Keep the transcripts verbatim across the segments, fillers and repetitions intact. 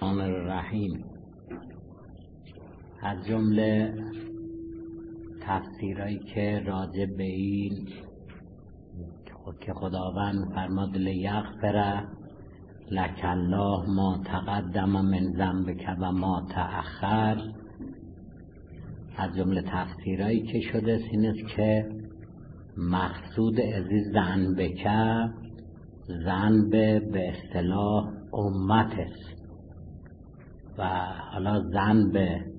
الرحمن الرحیم. از جمله تفسیرهایی که راجع به این که خداوند فرماد لیغفر لک الله ما تقدم من ذنبک و ما تأخر، از جمله تفسیرهایی که شده این است که مقصود ازی ذنبک ذنب به اصطلاح امت است و حالا ذنب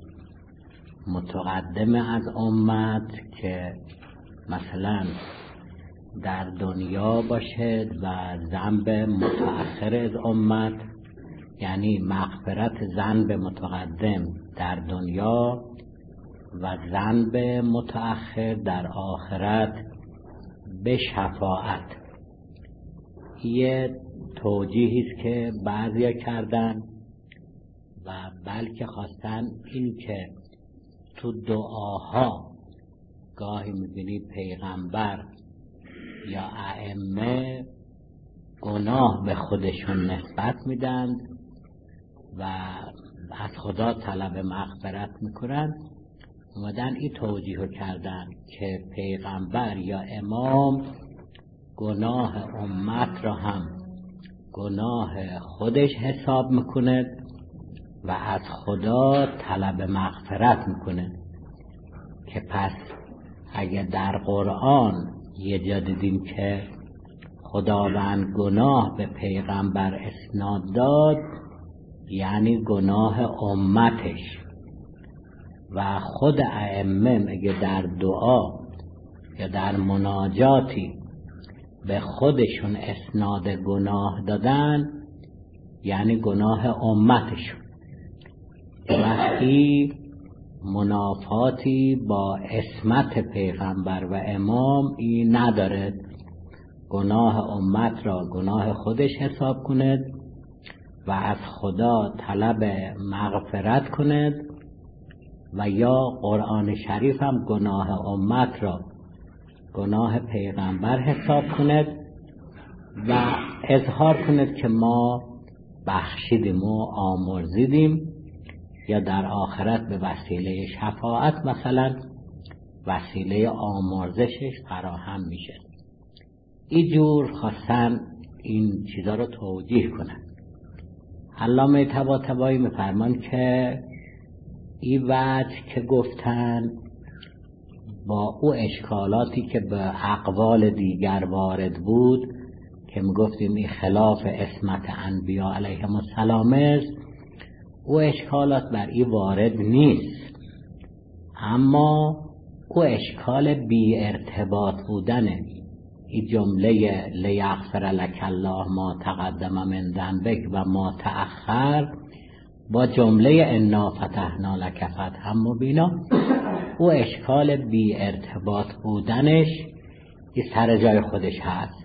متقدم از امت که مثلا در دنیا باشد و ذنب متأخر از امت، یعنی مغفرت ذنب متقدم در دنیا و ذنب متأخر در آخرت به شفاعت. یه توجیهی است که بعضیا کردن و بلکه خواستن این که تو دعاها گاهی میبینید پیغمبر یا ائمه گناه به خودشون نسبت میدن و از خدا طلب مغفرت میکنن، اومدن این توجیه کردن که پیغمبر یا امام گناه امت را هم گناه خودش حساب میکنه و از خدا طلب مغفرت میکنه. که پس اگه در قرآن یه جا دیدیم که خداوند گناه به پیغمبر اسناد داد، یعنی گناه امتش، و خود ائمه میگه در دعا یا در مناجاتی به خودشون اسناد گناه دادن، یعنی گناه امتشون. وقتی منافاتی با اسمت پیغمبر و امام این ندارد، گناه امت را گناه خودش حساب کند و از خدا طلب مغفرت کند، و یا قرآن شریف هم گناه امت را گناه پیغمبر حساب کند و اظهار کند که ما بخشیدیم و آمرزیدیم، یا در آخرت به وسیله شفاعت مثلا وسیله آمرزشش فراهم میشه. این جور خواستن این چیزا رو توجیه کنن. علامه طباطبایی میفرمان که این وجه که گفتن با او اشکالاتی که به اقوال دیگر وارد بود که میگفتیم این خلاف عصمت انبیاء علیهم السلام است، او اشکالات بر این وارد نیست، اما او اشکال بی ارتباط بودنه. این جمله لیغفر لک الله ما تقدم من ذنبک و ما تأخر با جمله انا فتحنا لک فتحا مبینا، او اشکال بی ارتباط بودنش این سر جای خودش هست.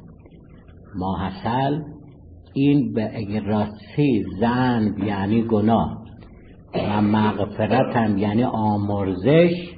ماحصل این به اگر راستی ذنب یعنی گناه و مغفرت هم یعنی آمرزش،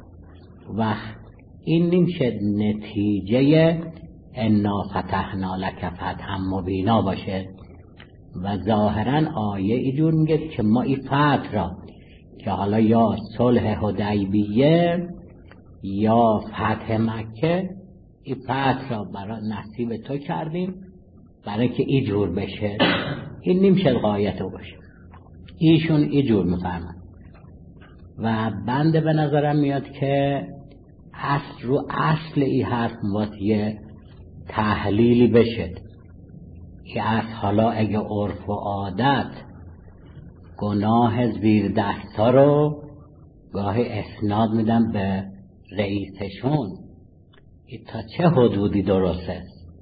و این نمیشه نتیجه انا فتحنا لک فتحا مبینا باشه. و ظاهرا آیه اینجور میگه که ما این فتح را که حالا یا صلح حدیبیه یا فتح مکه، این فتح را برای نصیب تو کردیم برای که اینجور بشه. این نمیشه غایت باشه. ایشون اینجور میفهمن و بنده به نظرم میاد که اصل رو اصل این حرف واسه تحلیلی بشه. که از حالا اگه عرف و عادت گناه زیر دستا رو گاهی اسناد میدن به رئیسشون، این تا چه حدودی درسته؟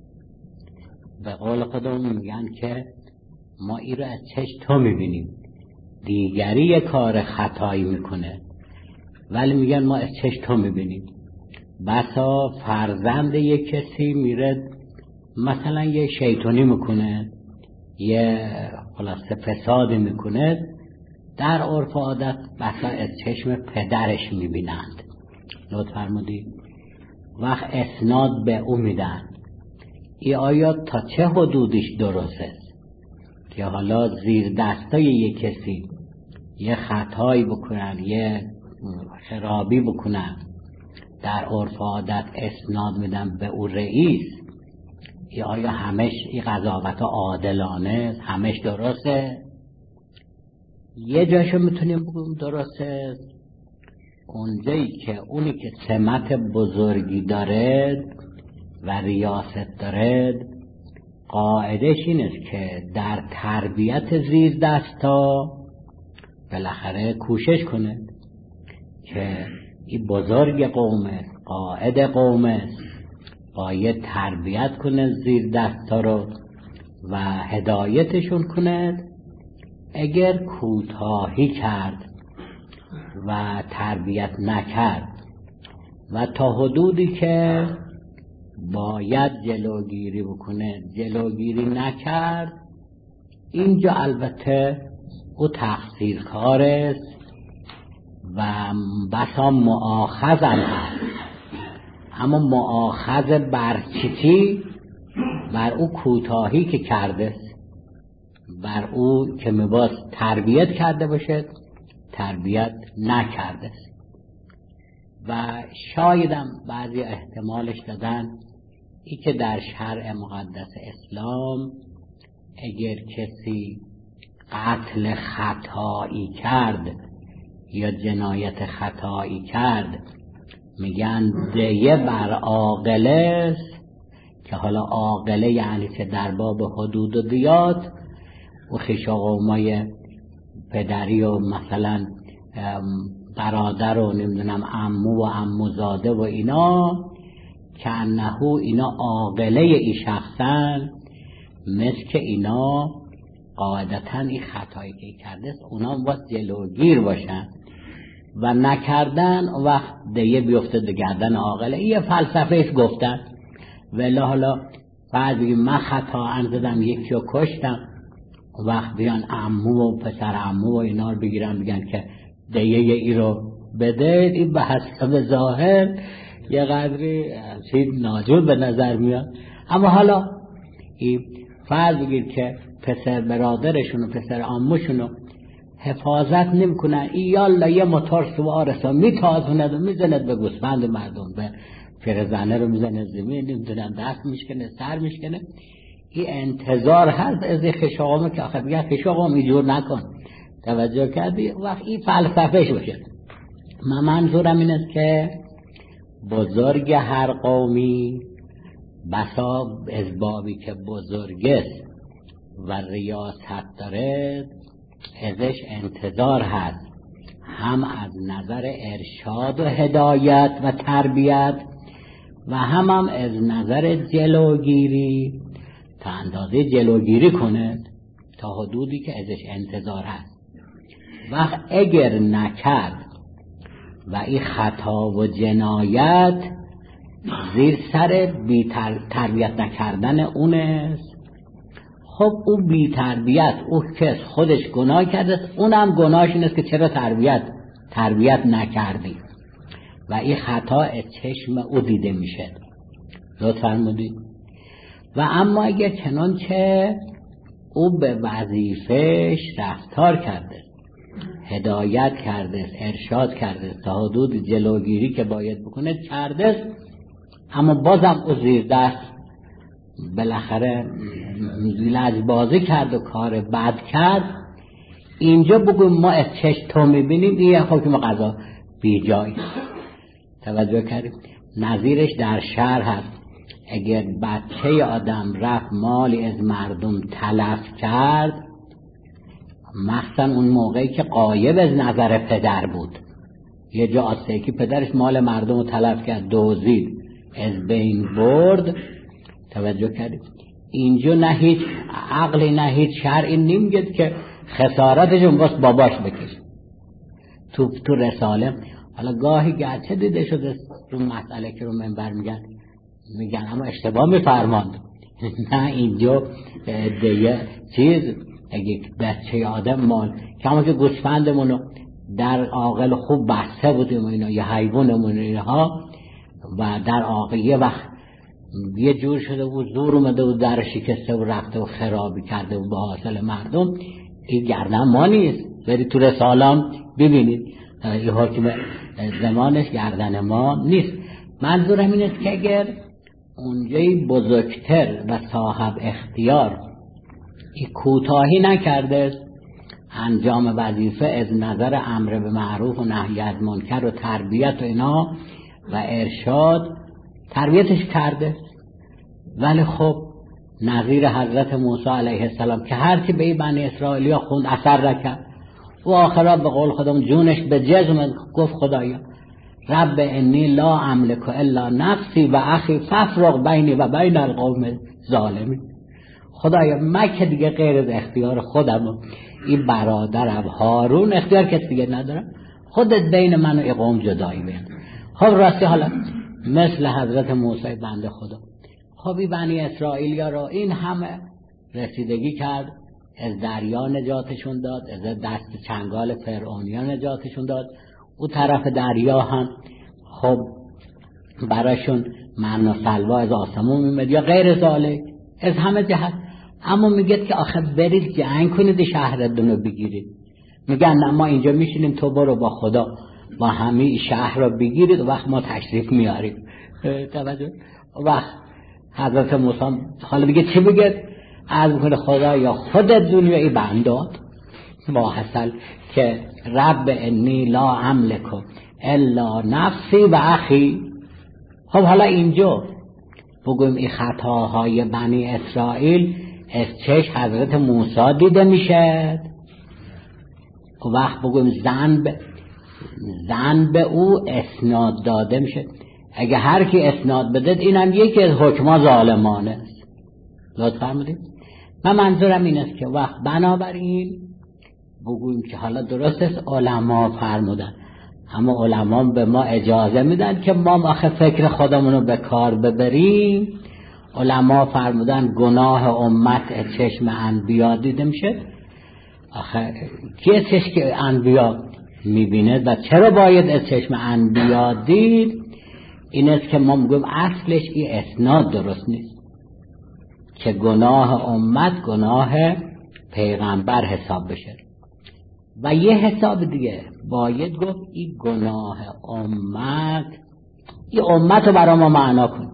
به قول خودمون میگن که ما این رو از چشم تو میبینیم، دیگری یک کار خطایی میکنه ولی میگن ما از چشم تو میبینیم. بسا فرزند یک کسی میره مثلا یه شیطانی میکنه، یه خلاصه فسادی میکنه، در عرف و عادت بسا از چشم پدرش میبینند. لطف فرمودید وقت اسناد به او میدن. این آیات تا چه حدودش درست است؟ که حالا زیر دستای یک کسی یه خطایی بکنن، یه خرابی بکنن، در عرف عادت اسناد میدن به اون رئیس، یا آیا همش این قضاوت عادلانه، همش درسته؟ یه جاشو میتونیم بگیم درسته، اونجایی که اونی که سمت بزرگی دارد و ریاست دارد قاعدش این است که در تربیت زیر دستا بالاخره کوشش کنه که این بزرگ قومه، قائد قومه، باید تربیت کنه زیر دستا رو و هدایتشون کنه. اگر کوتاهی کرد و تربیت نکرد و تا حدودی که باید جلوگیری بکنه جلوگیری نکرد، اینجا البته او تقصیرکار است و بسا مؤاخذ هم هست، اما مؤاخذ بر چی؟ بر او کوتاهی که کرده، بر او که میباید تربیت کرده باشد تربیت نکرده. و شایدم بعضی احتمالش دادن ای که در شرع مقدس اسلام اگر کسی قتل خطایی کرد یا جنایت خطایی کرد میگن دیه بر عاقله است، که حالا عاقله یعنی که در باب حدود و دیات و خویش قومای پدری و مثلا برادر و نمیدونم عمو و عموزاده و اینا، که انهو اینا عاقله ای شخصن، مثل که اینا قاعدتا این خطایی که کرده است اونا باید جلوگیر باشن و نکردن وقت دیگه بیفته به گردن عاقله. یه فلسفه ایست گفتن، ولی حالا بعضی من خطا انزدم یکی رو کشتم، وقت بیان عمو و پسر عمو و اینا رو بگیرن بگن که دیگه ای رو بده، این به حسب ظاهر یه قدری چیز ناجور به نظر میاد. اما حالا این فرض بگیر که پسر برادرشون و پسر عموشون حفاظت نمیکنن، این یالا یه موتور سوارسا میتازوند و میزند به گوسفند مردم، به فرزانه رو میزنه زمین، نمیدونم دست میشکنه، سر میشکنه. این انتظار هست از خشاقامه که آخر بگه خشاقام اینجور نکن، توجه کردی؟ وقت این فلسفهش باشه. من منظورم این است که بزرگ هر قومی بسا از بابی که بزرگ است و ریاست داره ازش انتظار هست، هم از نظر ارشاد و هدایت و تربیت و هم هم از نظر جلوگیری، تا اندازه جلوگیری کنه تا حدودی که ازش انتظار هست. وقت اگر نکرد و این خطا و جنایت زیر سر بی تربیت نکردن اونست، خب اون بی تربیت او کس خودش گناه کرده، اونم گناهش این است که چرا تربیت تربیت نکردی و این خطا از چشم او دیده میشه. لطف فرمودید. و اما اگر چنانچه او به وظیفهش رفتار کرده، هدایت کرده، ارشاد کرده، تا حدود جلوگیری که باید بکنه کرده، اما بازم او زیر دست بالاخره لجبازی کرد و کار بد کرد، اینجا بگویم ما از چشم تو میبینیم این حکم قضا بی جای. توجه کردیم؟ نظیرش در شهر هست، اگر بچه آدم رفت مالی از مردم تلف کرد، مخصوصا اون موقعی که غایب از نظر پدر بود، یه جا آسته که پدرش مال مردم رو تلف کرد، دزدید، از بین برد. توجه کردید؟ اینجا نه هیچ عقلی نه هیچ شرعی نمیگه که خسارتشون باست باباش بکشه. تو تو رساله حالا گاهی گرچه دیده شده تو مسئله که رو منبر میگن میگن اما اشتباه میفرماند. نه اینجا دیگه چیز اگه بچه آدم مال که همون که گوسفندمونو در عاقل خوب بسته بودیم و اینا، یه حیوانمون اینها و در عاقل یه وقت یه جور شده بود زور اومده بود در شکسته و رفته و خرابی کرده و به حاصل مردم. این گردن ما نیست، برید تو رسالام ببینید این حکم زمانش گردن ما نیست. منظورم این است که اگر اونجای بزرگتر و صاحب اختیار این کوتاهی نکرده انجام وظیفه از نظر امر به معروف و نهی از منکر و تربیت و اینا و ارشاد تربیتش کرده، ولی خب نظیر حضرت موسی علیه السلام که هرچی به این بنی اسرائیلیا خوند اثر نکرد و آخرا به قول خودم جونش به جزم گفت خدایا رب انی لا املک الا نفسی و اخی فافرغ بینی و بین القوم ظالمین. خدایا من که دیگه غیر از اختیار خودم و این برادرم هارون اختیار کسی دیگه ندارم، خودت بین من و این قوم جدایی بین. خب راستی حالا مثل حضرت موسی بنده خدا، خب این بنی اسرائیلیا رو این همه رسیدگی کرد، از دریا نجاتشون داد، از دست چنگال فرعونیان نجاتشون داد، او طرف دریا هم خب براشون من و سلوا از آسمون میمد یا غیر ذالک از همه جهت. اما میگه که آخه برید جنگ کنید شهرتون رو بگیرید، میگن نه ما اینجا میشینیم تو برو با خدا با همه شهر رو بگیرید و وقت ما تشریف میاریم. توجه وقت حضرت موسی حالا دیگه چی بگه؟ عرض میکنه خدا یا خودت دنیای بنداد با حسل که رب انی لا املک الا نفسی و اخی. خب حالا اینجا بگویم این خطاهای بنی اسرائیل از چش حضرت موسی دیده میشه، وقت بگویم زن به زن به او اسناد داده میشه. اگه هر کی اسناد بده اینم یکی از حکما ظالمانه است. لطفا فرمودید. من منظورم این است که وقت بنابراین بگویم که حالا درست است علما فرمودن، اما علما به ما اجازه میدن که ما آخه فکر خودمونو به کار ببریم. علما فرمودن گناه امت از چشم انبیا دیده میشه. آخه کی از چشم انبیا میبینه و چرا باید از چشم انبیا دید؟ این است که ما میگیم اصلش این اسناد درست نیست که گناه امت گناه پیغمبر حساب بشه. و یه حساب دیگه باید گفت این گناه امت، این امت رو برای ما معنا کن.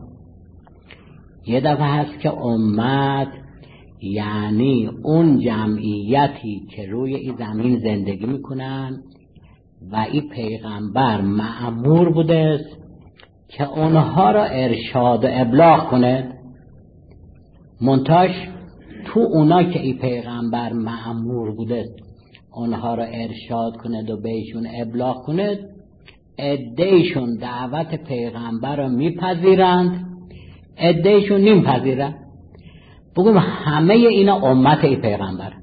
یه دفعه هست که امت یعنی اون جمعیتی که روی این زمین زندگی میکنن و این پیغمبر مأمور بوده که اونها را ارشاد و ابلاغ کنه. منتاش تو اونا که این پیغمبر مأمور بوده اونها را ارشاد کنه و بهشون ابلاغ کنه، عدهشون دعوت پیغمبر را میپذیرند، عدهشون نمیپذیرند. بگم همه اینا امت ای پیغمبر.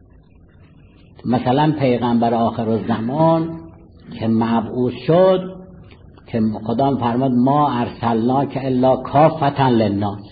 مثلا پیغمبر آخر الزمان که مبعوث شد که خدا فرمود ما ارسلناک الا کافة للناس،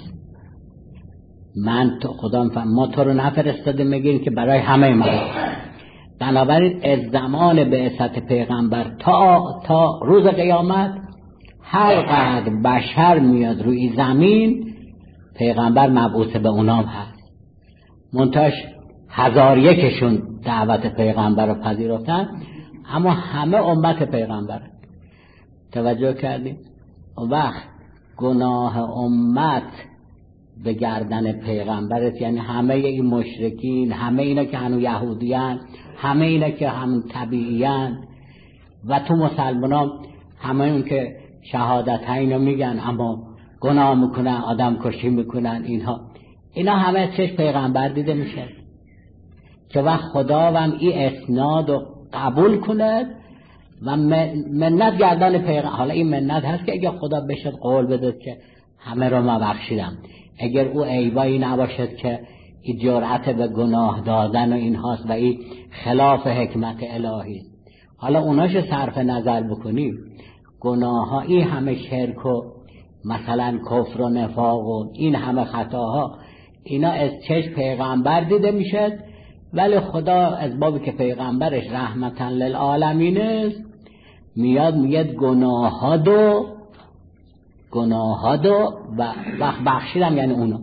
من تو خدا فرمود ما تو رو نفرستاده میگیم که برای همه مردم. بنابراین از زمان بعثت پیغمبر تا تا روز قیامت هر قدر بشر میاد روی زمین پیغمبر مبعوث به اونام هست. منتاش هزار یکشون دعوت پیغمبر رو پذیرفتن، اما همه امت پیغمبر. توجه کردیم؟ وقت گناه امت به گردن پیغمبرت یعنی همه این مشرکین، همه اینا که هنو یهودیان، همه اینا که هم طبیعیان و تو مسلمانان همه اون که شهادتین رو میگن اما گناه میکنن، آدم کشی میکنن، اینها اینا همه چش پیغمبر دیده میشه که وقت خداوند این اسناد رو قبول کند و منت گردن پیغمبر. حالا این منت هست که اگر خدا بشد قول بده که همه رو ما بخشیدم، اگر او عیبایی نباشد که این جرأت به گناه دادن و این هاست و این خلاف حکمت الهی. حالا اوناشو صرف نظر بکنیم، گناه ها این همه شرک و مثلا کفر و نفاق و این همه خطاها اینا از چشم پیغمبر دیده میشد، ولی خدا از بابی که پیغمبرش رحمتا للعالمین است میاد میاد گناه ها دو گناهادو و وقت بخشیدم یعنی اونا.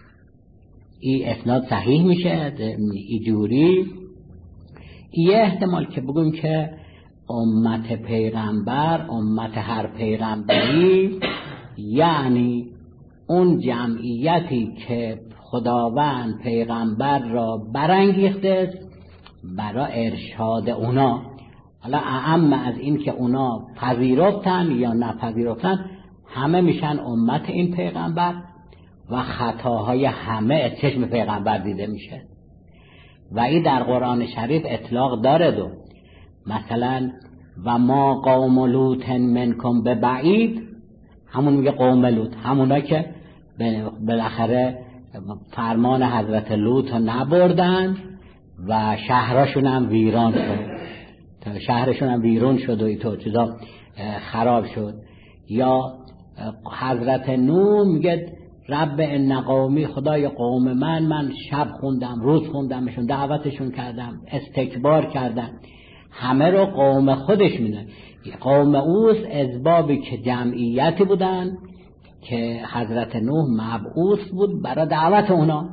این اسناد صحیح میشه اینجوری. یه احتمال که بگیم که امت پیغمبر، امت هر پیغمبری، یعنی اون جمعیتی که خداوند پیغمبر را برانگیخته برای ارشاد اونا. حالا اعم از این که اونا پذیرفتن یا نپذیرفتن، همه میشن امت این پیغمبر و خطاهای همه از چشم پیغمبر دیده میشه. و این در قرآن شریف اطلاق داره. دو مثلا و ما قوم لوط منکم ببعید، همون میگه قوم لوط، همونا که بالاخره فرمان حضرت لوط رو نبردن و شهرشون هم ویران شد، شهرشون هم ویران شد و اینطور چیزا خراب شد. یا حضرت نوح میگه رب ان قومی، خدای قوم من، من شب خوندم روز خوندمشون، دعوتشون کردم، استکبار کردم. همه رو قوم خودش میدن. قوم اوس اسبابی که جمعیتی بودن که حضرت نوح مبعوث بود برای دعوت اونا.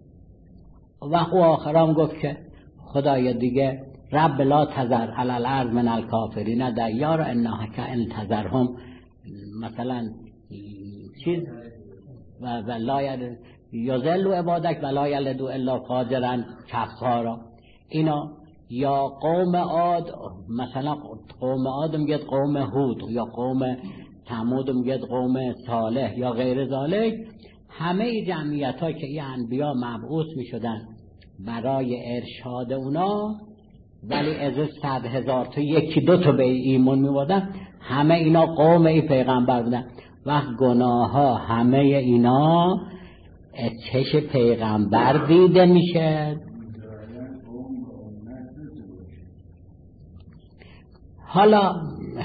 و او آخرام گفت که خدای دیگه رب لا تذر علی الارض من الکافرین دیار انک ان تذرهم مثلا چیز و لا یذل عبادک و لا یلدوا الا فاجرا کفارا. اینا یا قوم عاد، مثلا قوم عاد میگه قوم هود، یا قوم ثمود میگه قوم صالح یا غیر ذالک. همه جمعیت ها که این انبیا مبعوث میشدن برای ارشاد اونا، ولی از صد هزار تا یکی دو تا به ایمان میوردن، همه اینا قوم ای پیغمبر بودن. وقت گناه ها همه اینا از چش پیغمبر دیده میشه. حالا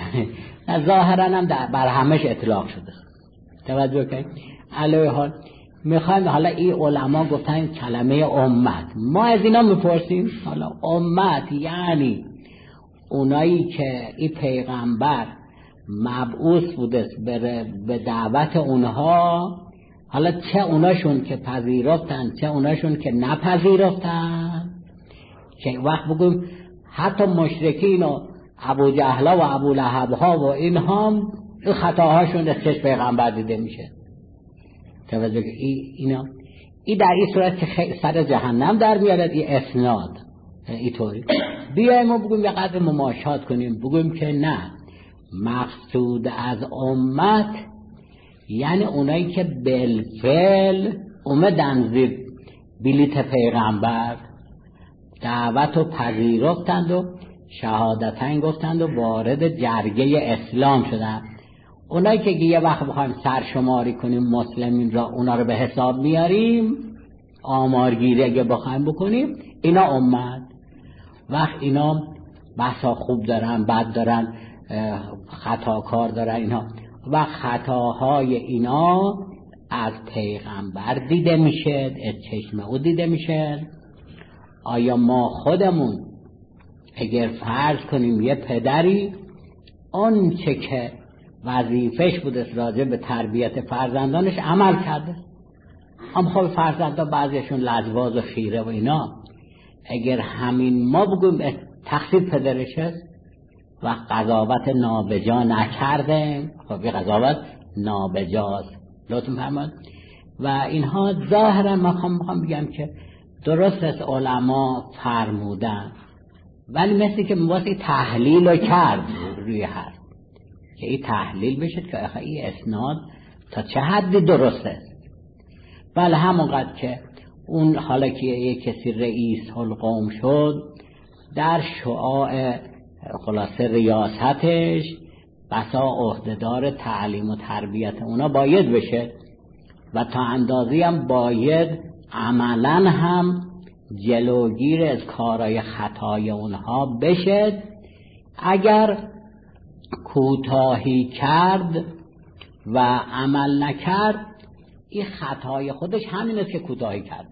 ظاهرا هم بر همش اطلاق شده. توجه کنید. علیه حال میخوایم، حالا این علما گفتن کلمه امت، ما از اینا میپرسیم حالا امت یعنی اونایی که این پیغمبر مبعوث بوده به دعوت اونها، حالا چه اوناشون که پذیرفتن چه اوناشون که نپذیرفتن. که وقت بگویم حتی مشرکین و ابو جهل و ابو لهب ها و اینها این خطاهاشون از چشم پیغمبر دیده میشه. توجه ای اینا ای در این صورت که سر جهنم در میارد. این اسناد اینطوری. بیایم و بگویم یه قدر مماشات کنیم، بگویم که نه، مقصود از امت یعنی اونایی که بالفعل اومدن زیر بلیت پیغمبر، دعوت و پذیرفتند و شهادتین گفتند و وارد جرگه اسلام شدند. اونایی که یه وقت بخوایم سرشماری کنیم مسلمین را، اونا رو به حساب میاریم، آمارگیری اگه بخوایم بکنیم، اینا امت. وقت اینا بسا خوب دارن، بد دارن، خطاکار دارن اینا، و خطاهای اینا از پیغمبر دیده میشه، از چشم او دیده میشه. آیا ما خودمون اگر فرض کنیم یه پدری اون چه که وظیفش بوده راجع به تربیت فرزندانش عمل کرده، هم خب فرزندا بعضیشون لجواز و خیره و اینا، اگر همین ما بگویم تقصیر پدرش است و قضاوت نابجا نکرده، خب یه قضاوت نابجاست، لطفاً فرمایید. و اینها ظاهرا ما میخوام بگم که درست است علما فرمودن، ولی مثل که واسه تحلیل رو کرد روی حرف که این تحلیل بشه که آخه این اسناد تا چه حدی درسته. بله همونقدر که اون حالا که یک کسی رئیس القوم شد، در شعاع خلاصه ریاستش بسا عهدهدار تعلیم و تربیت اونا باید بشه و تا اندازی هم باید عملا هم جلوگیر از کارهای خطای اونها بشه. اگر کوتاهی کرد و عمل نکرد، این خطای خودش همین است که کوتاهی کرده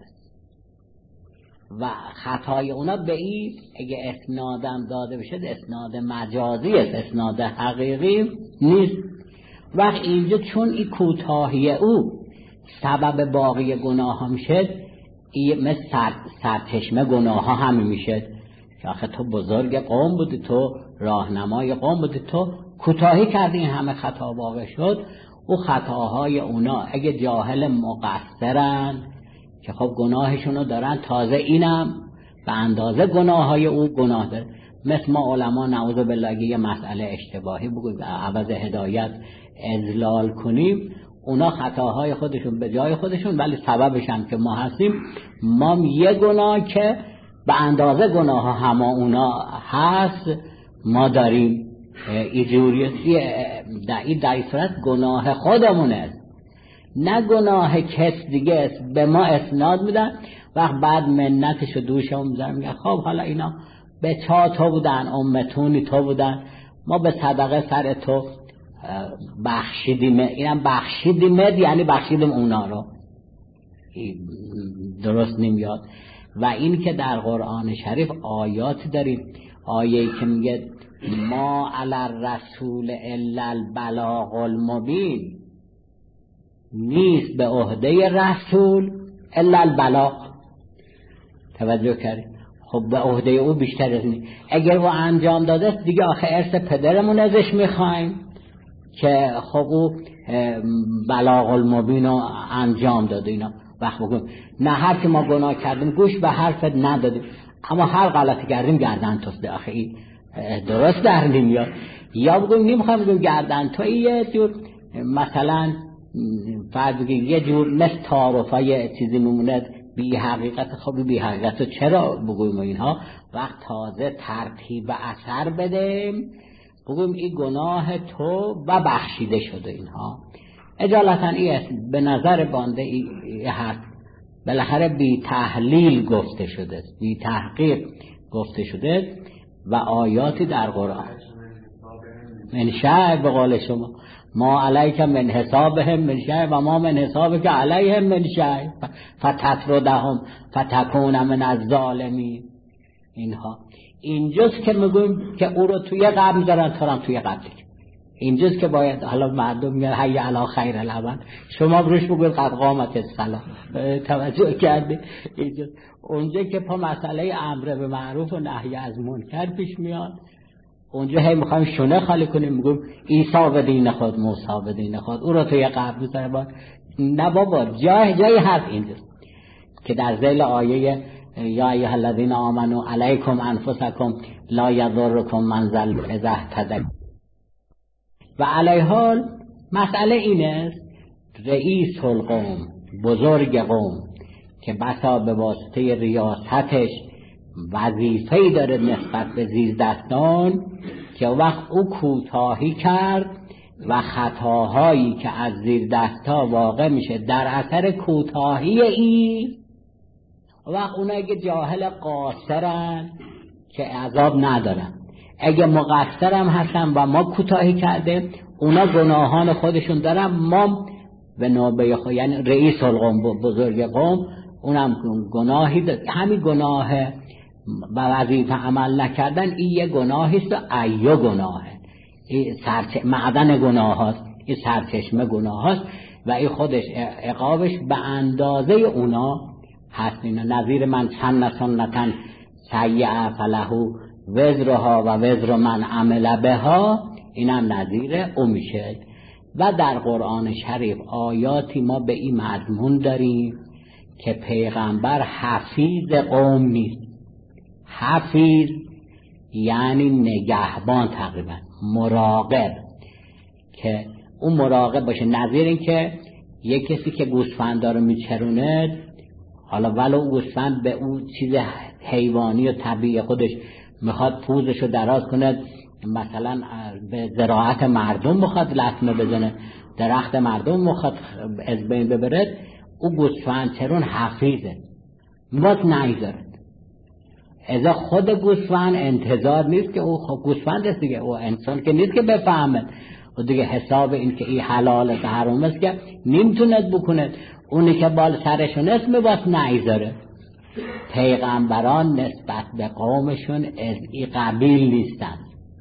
و خطای اونا به این اگه اسنادم داده بشه اسناد مجازی است، اسناد حقیقی نیست. وقت اینجا چون این کوتاهی او سبب باقی گناه هم شد، این مثل سر، سرچشمه گناه ها همین میشد. آخه تو بزرگ قوم بودی، تو راهنمای قوم بودی، تو کوتاهی کردی این همه خطا واقع شد. او خطاهای اونا اگه جاهل مقصرن که خب گناهشونو دارن، تازه اینم به اندازه گناه های او گناه داره. مثل ما علما نعوذ بالله یه مسئله اشتباهی بگویم عوض هدایت اضلال کنیم، اونا خطاهای خودشون به جای خودشون، ولی سببش هم که ما هستیم، ما یه گناه که به اندازه گناه ها همه اونا هست ما داریم. ایجوریسی در این در صورت گناه خودمون است، نه گناه کس دیگه است. به ما اسناد میدن وقت بعد منتشو دوشمون میذارن، میگن خب حالا اینا به چا تو بودن، امتونی تو بودن، ما به صدقه سر تو بخشیدیم. اینم بخشیدیم یعنی بخشیدیم اونا رو، درست نمیاد. و این که در قرآن شریف آیات داریم، آیه‌ای که میگه ما علی الرسول الا البلاغ المبین، نیست به عهده رسول الا البلاغ. توجه کردید؟ خب به عهده او بیشتر از این، اگر او انجام داده دیگه آخه ارث پدرمون ازش میخوایم که خب او بلاغ المبین رو انجام داده. اینا وقت بگیم نه هر که ما گناه کردیم گوش به حرفت ندادیم، اما هر غلطی کردیم گردن توسته. آخه این درست در نمیاد. یا بگیم نمیخوام بگیم گردن تو، یه جور مثلا فرض بگیم یه جور مثل تعارفای چیزی میمونه بی حقیقت. خب بی حقیقت چرا بگویم اینها؟ وقت تازه ترتیب اثر بدیم بگویم این گناه تو و بخشیده شده. اینها اجالتا این به نظر بنده این حرف بالاخره بی تحلیل گفته شده، بی تحقیق گفته شده و آیاتی در قرآن من شاء به قول شما ما علیک من حسابهم من شیء و ما من حسابک علیهم من شیء فتطردهم فتکون من الظالمین. اینها اینجاست که میگویم که او رو توی قبر میذارن، تو هم توی قبر. اینجاست که باید حالا مردم میگن حی علی خیر العمل، شما بروش بگوید قد قامت الصلاة. توجه کردی؟ اینجاست اونجا که پا مسئله امر به معروف و نهی از منکر پیش میاد، اونجا هی میخوایم شونه خالی کنیم، میگیم عیسی به دین خود، موسی به دین خود، او رو توی قبر میذاره. نه بابا، جای جای حرف اینجاست که در ذیل آیه یا ایها الذین آمنوا علیکم انفسکم لا یضرکم من ضل اذا اهتدیتم. و علیه حال مسئله این است رئیس القوم، بزرگ قوم که بسا به واسطه ریاستش وظیفه‌ای داره نسبت به زیردستان، که وقت او کوتاهی کرد و خطاهایی که از زیردستا واقع میشه در اثر کوتاهی این، وقت اونا اگه جاهل قاصرن که عذاب ندارن، اگه مقصرم هستن و ما کوتاهی کرده اونا گناهان خودشون دارن، ما به نوبه خود یعنی رئیس القوم، بزرگ قوم، اونم گناهی داره. همین گناه و وظیفه عمل نکردن این یه گناهی است و ایو گناهه، این سرچ... معدن گناه هست، این سرچشمه گناه هست و این خودش عقابش به اندازه اونا هست. اینا نظیر من سن سنتن سیئه فله وزرها و وزر من عمل بها، اینم نظیر او میشه. و در قرآن شریف آیاتی ما به این مضمون داریم که پیغمبر حفیظ قوم نیست. حفیظ یعنی نگهبان، تقریبا مراقب، که اون مراقب باشه. نظیر این که یک کسی که گوسفند داره میچرونه، حالا ولو گوسفند به اون چیز حیوانی و طبیعی خودش میخواد پوزشو دراز کنه، مثلا به زراعت مردم میخواد لطمه بزنه، درخت مردم میخواد از بین ببره، او گوسفند چرون حفیظه، موت نیذاره. ازا خود گوسفند انتظار نیست که او خب گوسفند است دیگه، او انسان که نیست که بفهمه و دیگه حساب این که این حلاله که حرام است که نمیتوند بکنه، اونی که بال سرشون است میباس نیذاره. پیغمبران نسبت به قومشون از این قبیل نیستن،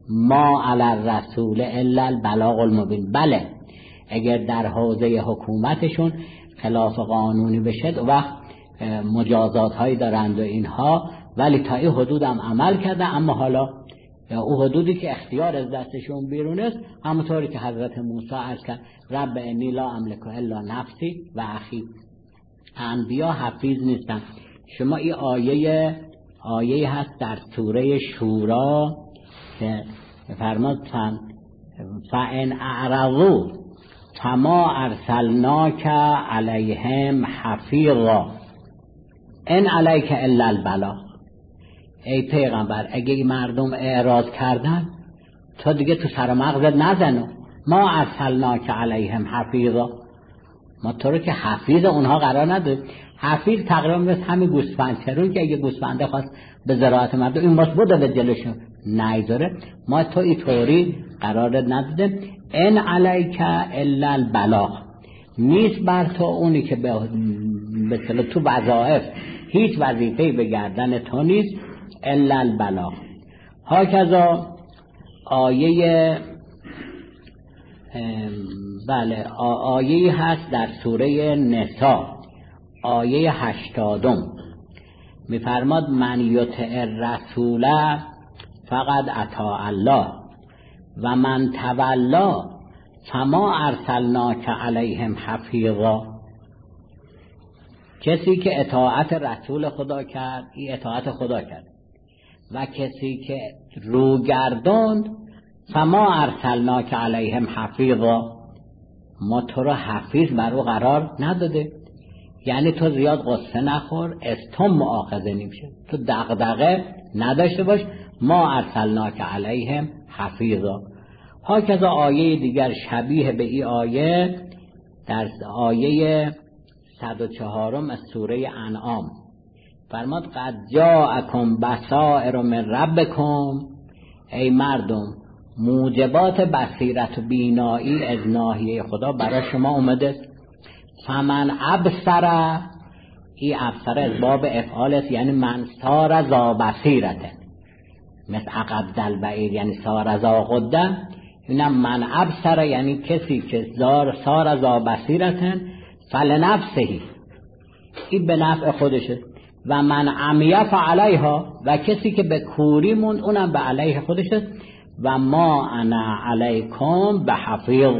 ما علی الرسول الا البلاغ المبین. بله اگر در حوزه حکومتشون خلاف قانونی بشه و مجازات هایی دارند و اینها، ولی تا این حدود هم عمل کرده. اما حالا او حدودی که اختیار از دستشون بیرون است، همونطوری که حضرت موسی عرض کرد رب انی لا املک الا نفسی و اخی. انبیا حفیظ نیستن. شما این آیه آیه هست در سوره شورا که فرمود فَإِنْ أَعْرَضُوا فَمَا أَرْسَلْنَاكَ عَلَيْهِمْ حَفِيظًا إِنْ عَلَيْكَ إِلَّا الْبَلَاغُ. ای پیغمبر اگه مردم اعراض کردن تو دیگه تو سر مغزت نزنو. ما ارسلناک علیهم حفیظا، ما تو رو که حفیظ اونها قرار نداد. حفیظ تقریبا مثل همین گوسفندچرون که اگه گوسفنده خواست به زراعت مردم این باز بوده به جلوشون نیذاره، ما تو این طوری قرارت نداده. ان علیک الا البلاغ، نیست بر تو اونی که به مثلا تو وظایف هیچ وظیفه‌ای به گردن تو نیست الا البلاغ. هاکذا آیه بله آیه هست در سوره نساء آیه هشتادم میفرماد من یطع الرسول فقد اطاع الله و من تولا فما ارسلناک علیهم حفیظا. کسی که اطاعت رسول خدا کرد این اطاعت خدا کرد و کسی که رو گرداند فما ارسلناک علیهم حفیظا، ما تو رو حفیظ بر او قرار نداده. یعنی تو زیاد قصه نخور، استم مؤاخذه نمیشه، تو دغدغه نداشته باش. ما ارسلناک علیهم حفیظا. هاکذا آیه دیگر شبیه به این آیه در آیه صد و چهارم از سوره انعام فرماد قد جاءکم بصائر من ربکم، ای مردم موجبات بصیرت و بینایی از ناحیه خدا برای شما اومده. فمن ابصر، این ابصر از باب افعال است، یعنی من صار ذا بصیرته، مثل عقد البعیر یعنی صار ذا قدم. اینم من ابصر یعنی کسی که زار صار ذا بصیرته فلنفسه، این به نفع خودشه. و من عمی فعلیها، و کسی که به کوری موند اونم به علیه خودشه. و ما انا علیکم بحفیظ،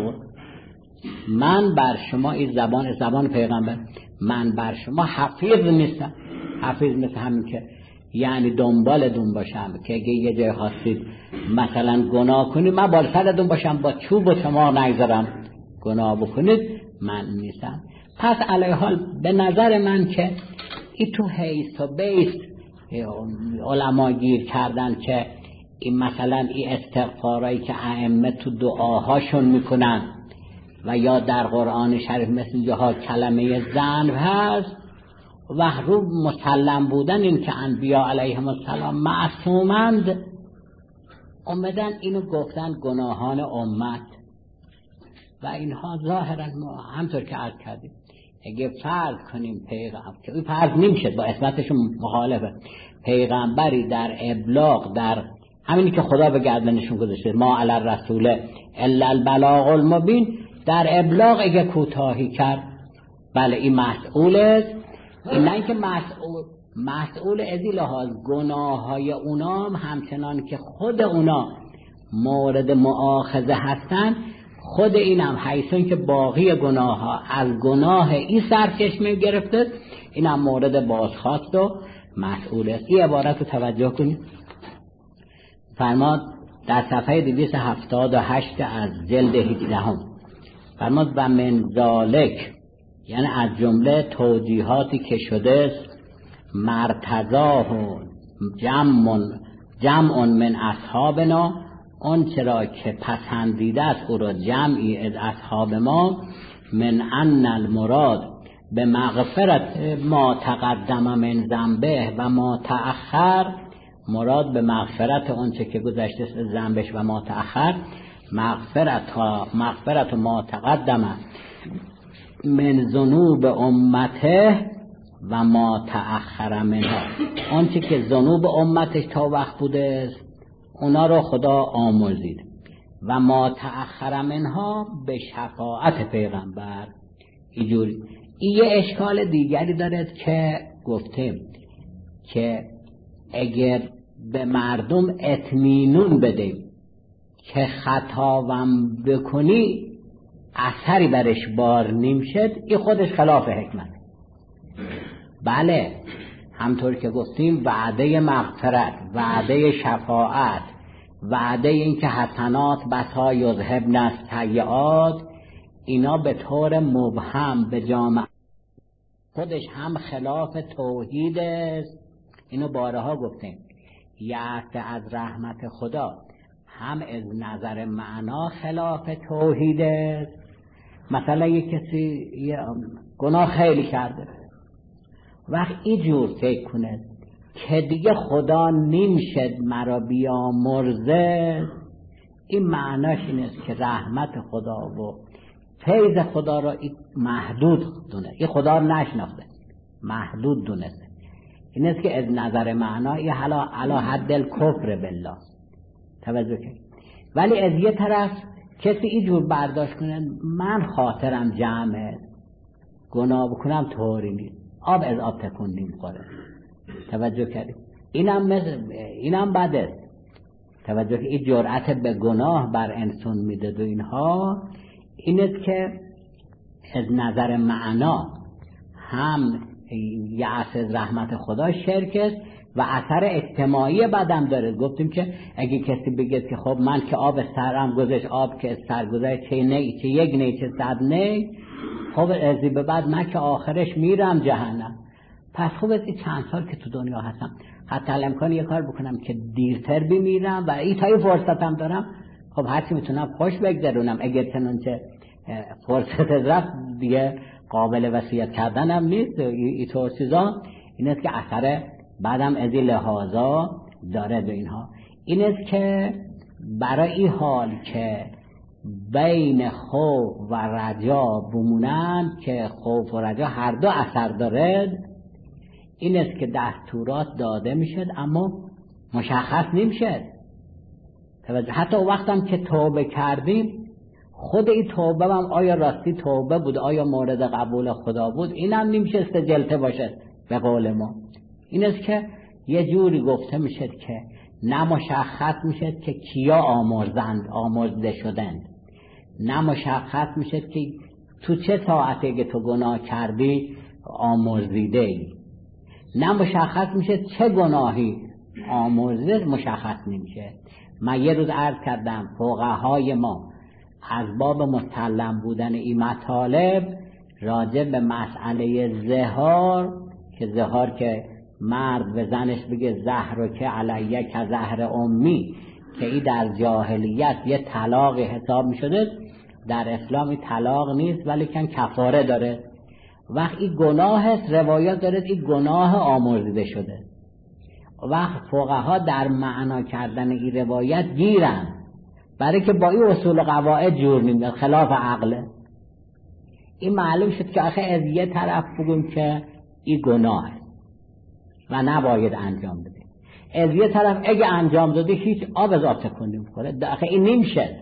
من بر شما، این زبان زبان پیغمبر، من بر شما حفیظ نیستم. حفیظ مثل همین که یعنی دنبال دون باشم که اگه یه جای خواستید مثلا گناه کنید من بال سرتون باشم با چوب و تمام نگذارم گناه بکنید، من نیستم. پس علیه حال به نظر من که این تو حیث و بیس علما گیر کردن که این مثلا این استغفارایی که ائمه تو دعاهاشون میکنن و یا در قرآن شریف مثل جاها کلمه ذنب هست و رو مسلم بودن این که انبیا علیهم السلام معصومند، اومدن اینو گفتن گناهان امت و اینها ظاهرا همطور که عرض کردیم اگه فرض کنیم پیغمبر که این فرض نمیشه با اسمتشون مخالفه، پیغمبری در ابلاغ در همینی که خدا به گردنشون گذاشته ما علی الرسول الا البلاغ المبین، در ابلاغ اگه کوتاهی کرد بله این مسئول است. این نه اینکه مسئول مسئول از این لحاظ گناه های اونا همچنان که خود اونا مورد مؤاخذه هستن، خود اینم حیثون که باقی گناه ها از گناه این سرچشمه گرفته اینم مورد بازخواست و مسئول است. این عبارت رو توجه کنید. فرماد در صفحه دویست و هفتاد و هشت از جلد هجدهم فرماد و من ذالک، یعنی از جمله توجیهاتی که شده است مرتضاه جمع جمع من اصحابنا، اون چرا که پسندیده است او را جمعی از اصحاب ما، من ان المراد به مغفرت ما تقدم من ذنبه و ما تأخر، مراد به مغفرت اون چه که گذشته از ذنبش و ما تأخر، مغفرت مغفرت ما تقدم من ذنوب امته و ما تأخر منها، اون چه که ذنوب امتش تا وقت بوده است اونا رو خدا آمرزید. و ما تأخر منها به شفاعت پیغمبر. اینجوری این یه اشکال دیگری دارد که گفتیم که اگر به مردم اطمینان بدیم که خطاوم بکنی اثری برش بار نمیشد، این خودش خلاف حکمت. بله همطور که گفتیم وعده مغفرت، وعده شفاعت، وعده این که حسنات بسا یذهبن السیئات، اینا به طور مبهم به جامعه خودش هم خلاف توحید است. اینو بارها گفتیم. یأس از رحمت خدا هم از نظر معنا خلاف توحید است. مثلا یک کسی یه گناه خیلی کرده، وقت اینجور فکر کنه که دیگه خدا نمیشد مرا بیامرزه، این معناش این است که رحمت خدا و فیض خدا را محدود دونه، این خدا را نشناخته، محدود دونسته. این است که از نظر معنا این حالا علا حد الکفر بالله. توجه کنید. ولی از یه طرف کسی اینجور برداشت کنه من خاطرم جمعه، گناه بکنم طوری نیست، آب از آب تکون نمیخوره. توجه کردید. اینم مثل اینم بده. توجه که این جرأت به گناه بر انسان میده و اینها، این است که از نظر معنا هم یأس از رحمت خدا شرک است و اثر اجتماعی بدم داره. گفتیم که اگه کسی بگه که خب من که آب سرم گذشت، آب که سر گذشت چه نه چه یک نه چه صد نه، خب از به بعد من که آخرش میرم جهنم. پس خوب است چند سال که تو دنیا هستم حتی الامکان یه کار بکنم که دیرتر بمیرم و این تایی فرصتم دارم، خب هرچی میتونم خوش بگذرونم. اگر چنانچه فرصت رفت دیگه قابل وصیت کردنم نیست. این طور چیزا این است که اثر بعدم از این لحاظا داره به اینها. این است که برای این حال که بین خوف و رجا بمونن، که خوف و رجا هر دو اثر دارد، این است که دستورات داده میشد اما مشخص نمیشد. حتی وقتم که توبه کردیم خود این توبه هم آیا راستی توبه بود، آیا مورد قبول خدا بود، این هم نمیشست جلته باشد به قول ما. این است که یه جوری گفته میشد که نه مشخص میشد که کیا آمرزند آمرزده شدند، نه مشخص میشد که تو چه ساعتی که تو گناه کردی آمرزیده ای، نه مشخص میشد چه گناهی آمرزده مشخص نمیشه. من یه روز عرض کردم فقهای ما از باب مسلم بودن این مطالب راجع به مسئله زهار، که زهار که مرد به زنش بگه زهر که علیه که زهر امی، که این در جاهلیت یه طلاق حساب می شده، در اسلام این طلاق نیست ولی کن کفاره داره. وقت این گناه هست، روایات داره این گناه آمرزیده شده. وقت فقها در معنا کردن این روایت گیرن، برای که با این اصول قواعد جور نمیاد، خلاف عقله. این معلوم شد که آخه از یه طرف بگیم که این گناه و نباید انجام بده، از یه طرف اگه انجام داده هیچ آب از آب تکون نمیخوره. آخه این نمیشه.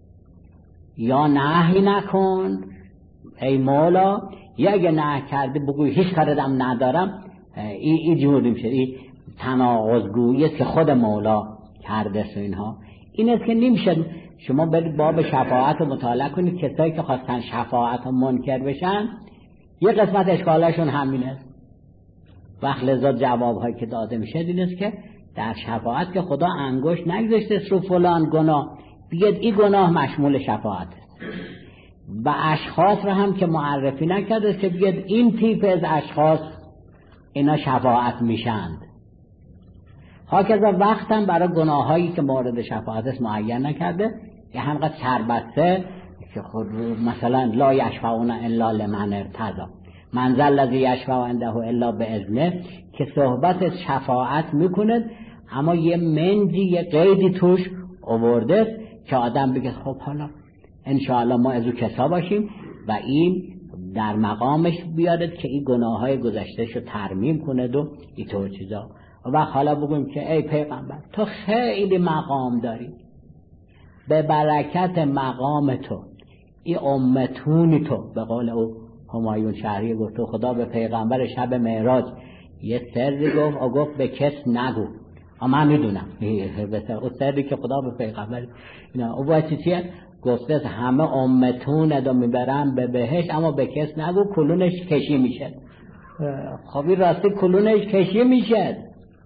یا نهی نکن ای مولا، یا اگه نه کرده بگوی هیچ کاردم ندارم، این ای جور نمیشه. این تناقض‌گویی است که خود مولا کرده و اینها. این است که نمیشه. شما برید باب شفاعت رو مطالعه کنید، کسایی که خواستن شفاعت رو منکر بشن یه قسمت اشکالشون همین است. وقت لذا جوابهایی که داده میشه این است که در شفاعت که خدا انگشت نگذاشته رو فلان گناه، بگید این گناه مشمول شفاعت است. و اشخاص رو هم که معرفی نکرده که بگید این تیپ از اشخاص اینا شفاعت میشند. هاکذا وقتاً برای گناهایی که مورد شفاعت است معین نکرده، یه همقدر چربسته که خود مثلا لا یشفعون الا لمن ارتضی، من ذا الذی یشفع عنده الا باذنه، که صحبت شفاعت میکنه اما یه منجی یه قیدی توش آورده که آدم بگه خب حالا انشاءالله ما از او کسا باشیم و این در مقامش بیارد که این گناههای گذشتهشو ترمیم کند و اینطور چیزا. و حالا بگویم که ای پیغمبر تو خیلی مقام داری، به برکت مقام تو این امتونی تو، به قول او همایون شهری گفت تو خدا به پیغمبر شب معراج یه سری گفت و گفت به کس نگو، اما من میدونم اون سری که خدا به پیغمبر اینا او باید چیه گفته همه امتون دو میبرن به بهشت اما به کس نگو کلونش کشی میشه. خب این راستی کلونش کشی میشه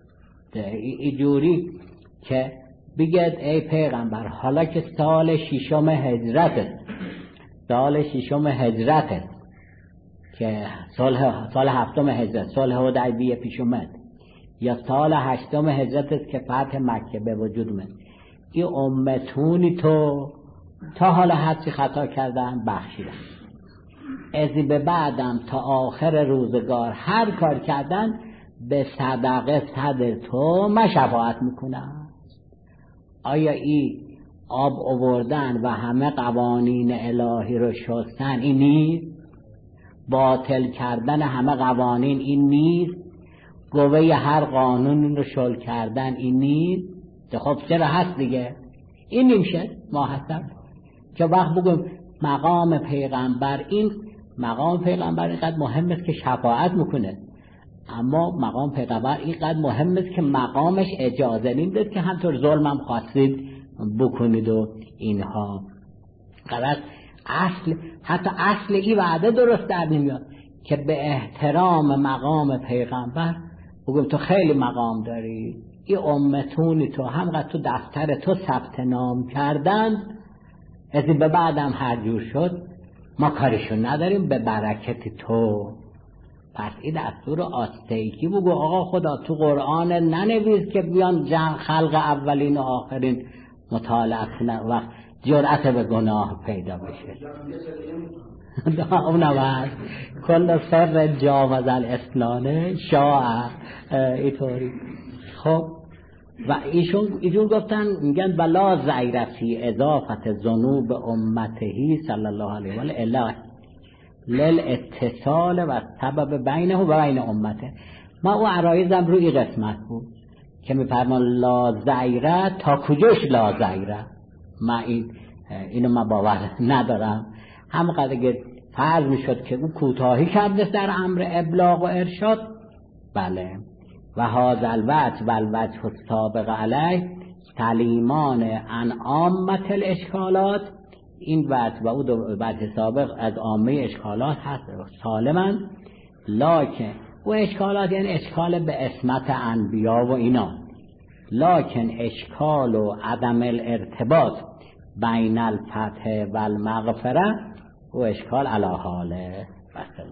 اینجوری که بگید ای پیغمبر حالا که سال ششم هجرت سال ششم هجرت که سال سال هفتم هجرت سال حدیبیه پیش اومد یا سال هشتم هجرت است که فتح مکه به وجود اومد، این امتونی تو تا حالا هرچی خطا کردن بخشیدن، از این به بعدم تا آخر روزگار هر کار کردن به صدقه صدر تو من شفاعت میکنم. آیا این آب آوردن و همه قوانین الهی رو شستن این نیست؟ باطل کردن همه قوانین این نیست؟ گوه هر قانون رو شل کردن این نیست؟ خب چرا هست دیگه؟ این نمیشه ما هستم که وقت بگم مقام پیغمبر، این مقام پیغمبر اینقدر مهم است که شفاعت میکنه، اما مقام پیغمبر اینقدر مهم است که مقامش اجازه نمیده که همطور ظلمم خواستید بکنید و اینها. غلط اصل حتی اصل این وعده درست در نمیاد که به احترام مقام پیغمبر بگم تو خیلی مقام داری، این امتونی تو همقدر تو دفتر تو ثبت نام کردن، از این به بعدم هر جور شد ما کارشون نداریم به برکت تو. پس این دستور آستیکی بگو آقا خدا تو قرآن ننویس که بیان جمع خلق اولین و آخرین مطالعه کنن و جرأت به گناه پیدا بشه. اونم هست کل سر جاوز الاسنانه شاع اینطوری. خب و ایشون ایشون گفتن میگن بلا زیرفی اضافت ذنوب امتهی صلی الله علیه و آله للاتصال و سبب بینه و بین امته. ما او عرایزم روی قسمت بود که میفرمان لا زیره تا کجاش لا زیره، ما این اینو ما باور ندارم. همونقدر که فرض میشد که او کوتاهی کرده در امر ابلاغ و ارشاد، بله. و هذا الوجه و الوجه السابق علیه تعلیمان عن عامة الاشکالات، این وجه و او وجه سابق از عامه اشکالات هست سالمن، لکن و اشکالات یعنی اشکال به اسمت انبیا و اینا، لکن اشکال و عدم الارتباط بین الفتح و المغفره و اشکال علی حاله.